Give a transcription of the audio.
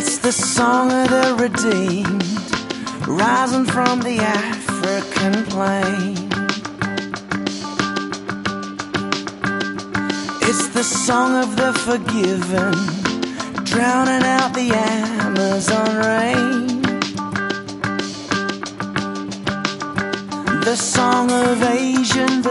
It's the song of the redeemed, rising from the African plain. It's the song of the forgiven, drowning out the Amazon rain. The song of Asian